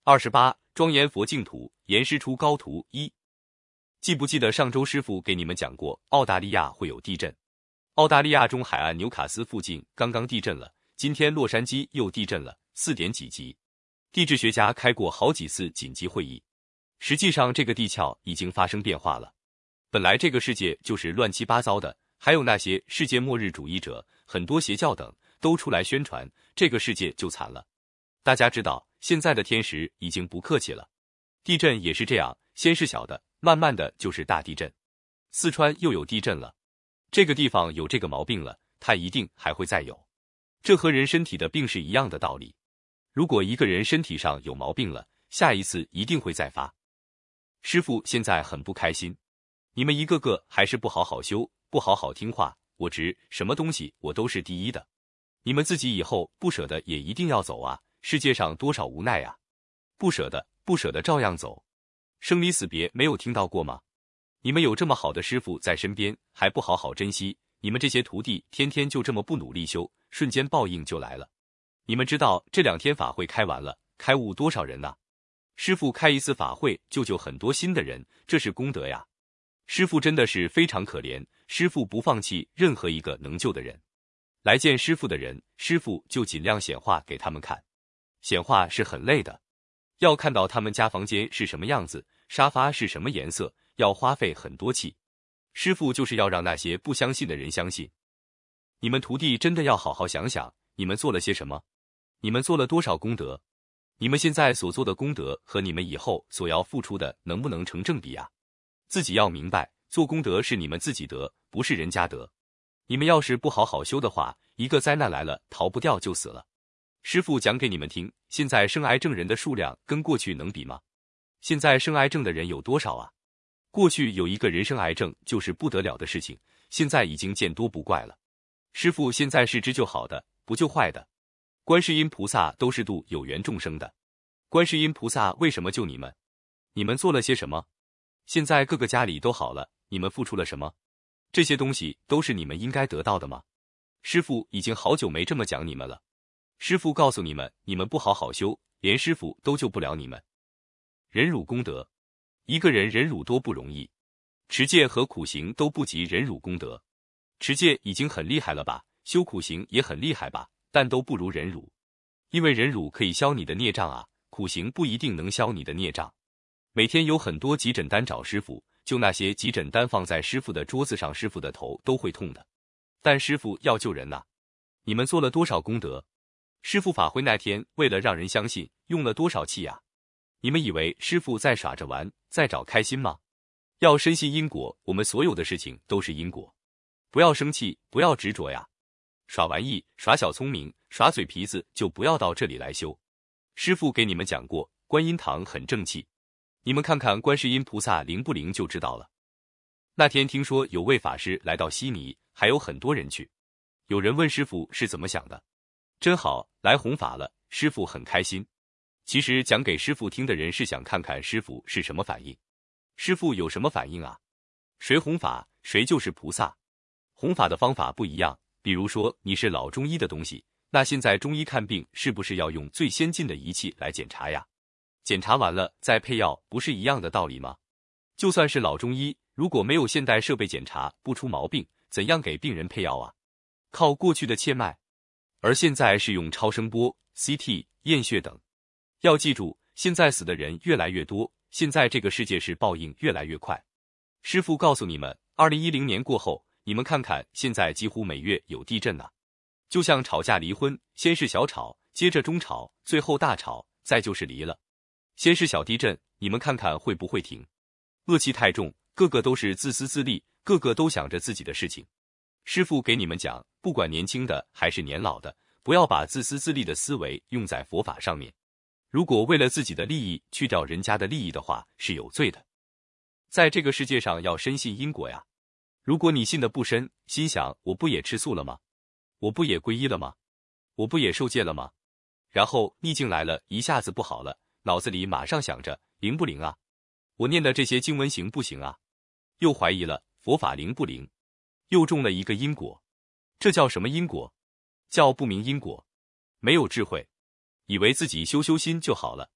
28. 庄严佛净土，严师出高徒1。记不记得上周师傅给你们讲过，澳大利亚会有地震？澳大利亚中海岸纽卡斯附近刚刚地震了，今天洛杉矶又地震了，4点几级。地质学家开过好几次紧急会议，实际上这个地壳已经发生变化了。本来这个世界就是乱七八糟的，还有那些世界末日主义者，很多邪教等都出来宣传，这个世界就惨了。大家知道，现在的天时已经不客气了。地震也是这样，先是小的，慢慢的就是大地震。四川又有地震了，这个地方有这个毛病了，它一定还会再有。这和人身体的病是一样的道理。如果一个人身体上有毛病了，下一次一定会再发。师父现在很不开心，你们一个个还是不好好修，不好好听话，我执什么东西我都是第一的。你们自己以后不舍得也一定要走啊，世界上多少无奈啊，不舍得照样走。生离死别没有听到过吗？你们有这么好的师父在身边，还不好好珍惜，你们这些徒弟天天就这么不努力修，瞬间报应就来了。你们知道这2天法会开完了，开悟多少人呐？师父开一次法会救救很多新的人，这是功德呀。师父真的是非常可怜，师父不放弃任何一个能救的人。来见师父的人，师父就尽量显化给他们看。显化是很累的，要看到他们家房间是什么样子，沙发是什么颜色，要花费很多气。师父就是要让那些不相信的人相信。你们徒弟真的要好好想想，你们做了些什么？你们做了多少功德？你们现在所做的功德和你们以后所要付出的能不能成正比啊？自己要明白，做功德是你们自己得，不是人家得。你们要是不好好修的话，一个灾难来了，逃不掉就死了。师父讲给你们听，现在生癌症人的数量跟过去能比吗？现在生癌症的人有多少啊？过去有一个人生癌症就是不得了的事情，现在已经见多不怪了。师父现在是只救好的，不救坏的。观世音菩萨都是度有缘众生的。观世音菩萨为什么救你们？你们做了些什么？现在各个家里都好了，你们付出了什么？这些东西都是你们应该得到的吗？师父已经好久没这么讲你们了。师父告诉你们，你们不好好修，连师父都救不了你们。忍辱功德，一个人忍辱多不容易，持戒和苦行都不及忍辱功德。持戒已经很厉害了吧，修苦行也很厉害吧，但都不如忍辱。因为忍辱可以消你的孽障啊，苦行不一定能消你的孽障。每天有很多急诊单找师父，就那些急诊单放在师父的桌子上，师父的头都会痛的。但师父要救人呐，你们做了多少功德？师父法会那天为了让人相信，用了多少气呀？你们以为师父在耍着玩，在找开心吗？要深信因果，我们所有的事情都是因果。不要生气，不要执着呀。耍玩意，耍小聪明，耍嘴皮子就不要到这里来修。师父给你们讲过，观音堂很正气，你们看看观世音菩萨灵不灵就知道了。那天听说有位法师来到悉尼，还有很多人去。有人问师父是怎么想的，真好，来弘法了，师父很开心。其实讲给师父听的人是想看看师父是什么反应。师父有什么反应啊？谁弘法，谁就是菩萨。弘法的方法不一样，比如说你是老中医的东西，那现在中医看病是不是要用最先进的仪器来检查呀？检查完了再配药，不是一样的道理吗？就算是老中医，如果没有现代设备检查不出毛病，怎样给病人配药啊？靠过去的切脉，而现在是用超声波、CT、验血等。要记住，现在死的人越来越多，现在这个世界是报应越来越快。师父告诉你们，2010年过后，你们看看现在几乎每月有地震啊。就像吵架离婚，先是小吵，接着中吵，最后大吵，再就是离了。先是小地震，你们看看会不会停？恶气太重，个个都是自私自利，个个都想着自己的事情。师父给你们讲，不管年轻的还是年老的，不要把自私自利的思维用在佛法上面。如果为了自己的利益去掉人家的利益的话，是有罪的。在这个世界上要深信因果呀。如果你信得不深，心想我不也吃素了吗？我不也皈依了吗？我不也受戒了吗？然后逆境来了，一下子不好了，脑子里马上想着灵不灵啊？我念的这些经文行不行啊？又怀疑了佛法灵不灵，又中了一个因果。这叫什么因果？叫不明因果，没有智慧，以为自己修心就好了。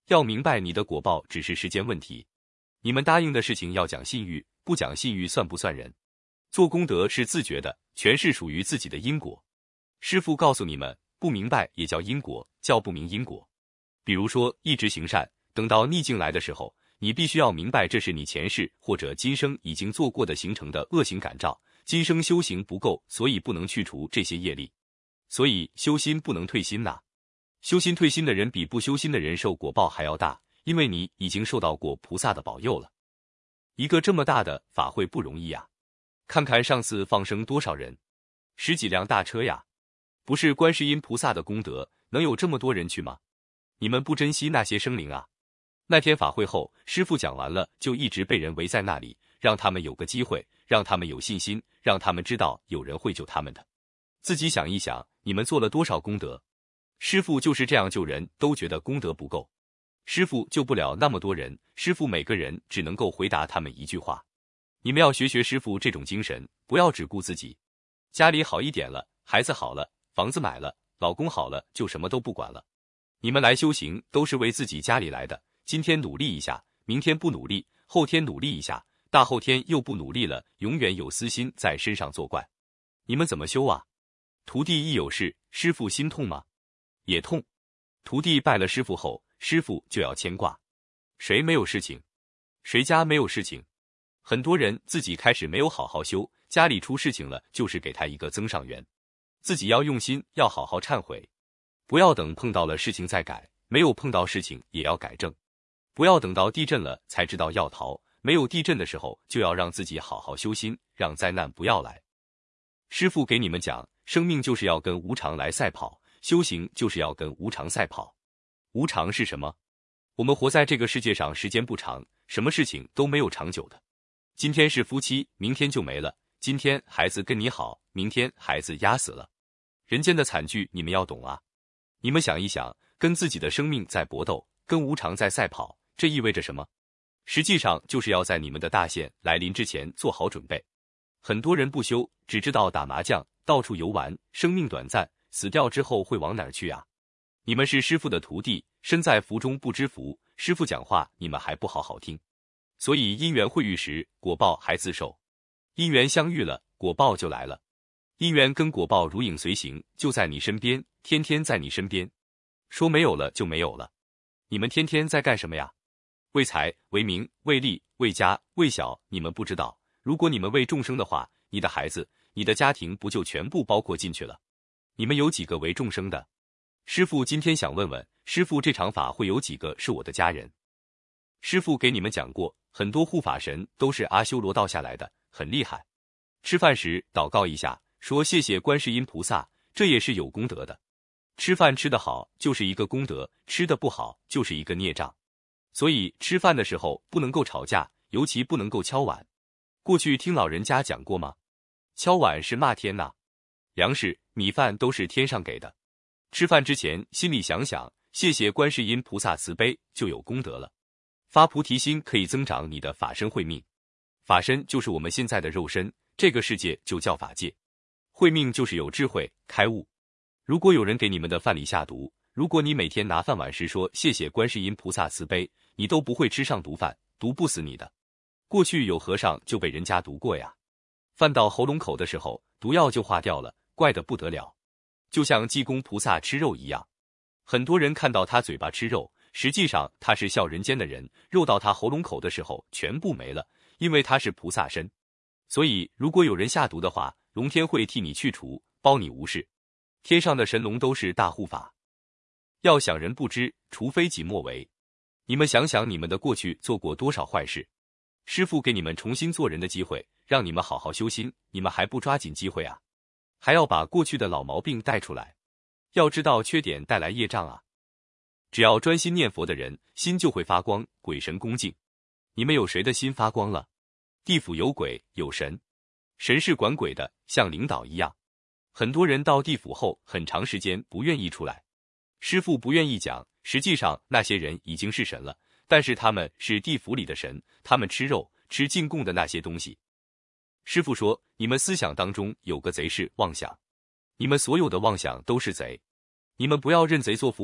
要明白你的果报只是时间问题。你们答应的事情要讲信誉，不讲信誉算不算人？做功德是自觉的，全是属于自己的因果。师父告诉你们，不明白也叫因果，叫不明因果。比如说一直行善，等到逆境来的时候，你必须要明白这是你前世或者今生已经做过的形成的恶行感召，今生修行不够，所以不能去除这些业力。所以修心不能退心呐。修心退心的人比不修心的人受果报还要大，因为你已经受到过菩萨的保佑了。一个这么大的法会不容易呀，看看上次放生多少人，10几辆大车呀，不是观世音菩萨的功德，能有这么多人去吗？你们不珍惜那些生灵啊。那天法会后，师父讲完了，就一直被人围在那里，让他们有个机会，让他们有信心，让他们知道有人会救他们的。自己想一想，你们做了多少功德？师父就是这样救人，都觉得功德不够。师父救不了那么多人，师父每个人只能够回答他们一句话：你们要学学师父这种精神，不要只顾自己。家里好一点了，孩子好了，房子买了，老公好了，就什么都不管了。你们来修行都是为自己家里来的，今天努力一下，明天不努力，后天努力一下，大后天又不努力了，永远有私心在身上作怪。你们怎么修啊？徒弟一有事，师父心痛吗？也痛。徒弟拜了师父后，师父就要牵挂。谁没有事情？谁家没有事情？很多人自己开始没有好好修，家里出事情了，就是给他一个增上缘。自己要用心，要好好忏悔，不要等碰到了事情再改，没有碰到事情也要改正。不要等到地震了才知道要逃，没有地震的时候就要让自己好好修心，让灾难不要来。师父给你们讲，生命就是要跟无常来赛跑，修行就是要跟无常赛跑。无常是什么？我们活在这个世界上时间不长，什么事情都没有长久的。今天是夫妻，明天就没了；今天孩子跟你好，明天孩子压死了。人间的惨剧你们要懂啊！你们想一想，跟自己的生命在搏斗，跟无常在赛跑，这意味着什么？实际上就是要在你们的大限来临之前做好准备。很多人不修，只知道打麻将，到处游玩，生命短暂，死掉之后会往哪儿去啊？你们是师父的徒弟，身在福中不知福，师父讲话你们还不好好听，所以因缘会遇时，果报还自受。因缘相遇了，果报就来了。因缘跟果报如影随形，就在你身边，天天在你身边。说没有了就没有了。你们天天在干什么呀？为财、为名、为利、为家、为小，你们不知道。如果你们为众生的话，你的孩子、你的家庭不就全部包括进去了？你们有几个为众生的？师父今天想问问，师父这场法会有几个是我的家人？师父给你们讲过，很多护法神都是阿修罗道下来的，很厉害。吃饭时祷告一下，说谢谢观世音菩萨，这也是有功德的。吃饭吃得好就是一个功德，吃得不好就是一个孽障。所以吃饭的时候不能够吵架，尤其不能够敲碗。过去听老人家讲过吗？敲碗是骂天呐。粮食、米饭都是天上给的。吃饭之前心里想想，谢谢观世音菩萨慈悲，就有功德了。发菩提心可以增长你的法身慧命。法身就是我们现在的肉身，这个世界就叫法界。慧命就是有智慧、开悟。如果有人给你们的饭里下毒，如果你每天拿饭碗时说谢谢观世音菩萨慈悲，你都不会吃上毒饭，毒不死你的。过去有和尚就被人家毒过呀，饭到喉咙口的时候，毒药就化掉了，怪得不得了。就像济公菩萨吃肉一样，很多人看到他嘴巴吃肉，实际上他是笑人间的人，肉到他喉咙口的时候全部没了，因为他是菩萨身。所以如果有人下毒的话，龙天会替你去除，包你无事。天上的神龙都是大护法。要想人不知，除非己莫为。你们想想你们的过去做过多少坏事，师父给你们重新做人的机会，让你们好好修心，你们还不抓紧机会啊？还要把过去的老毛病带出来。要知道缺点带来业障啊。只要专心念佛的人，心就会发光，鬼神恭敬。你们有谁的心发光了？地府有鬼有神，神是管鬼的，像领导一样。很多人到地府后很长时间不愿意出来。师父不愿意讲，实际上那些人已经是神了，但是他们是地府里的神，他们吃肉，吃进贡的那些东西。师父说，你们思想当中有个贼是妄想，你们所有的妄想都是贼，你们不要认贼作父啊，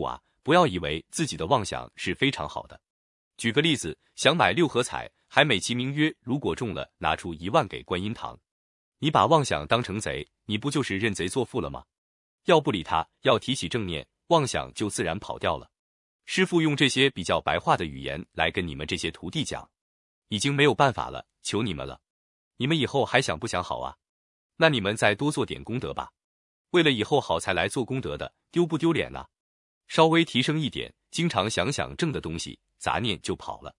不要以为自己的妄想是非常好的。举个例子，想买6合彩，还美其名曰如果中了，拿出1万给观音堂。你把妄想当成贼，你不就是认贼作父了吗？要不理他，要提起正念，妄想就自然跑掉了。师父用这些比较白话的语言来跟你们这些徒弟讲，已经没有办法了，求你们了。你们以后还想不想好啊？那你们再多做点功德吧。为了以后好才来做功德的，丢不丢脸啊？稍微提升一点，经常想想正的东西，杂念就跑了。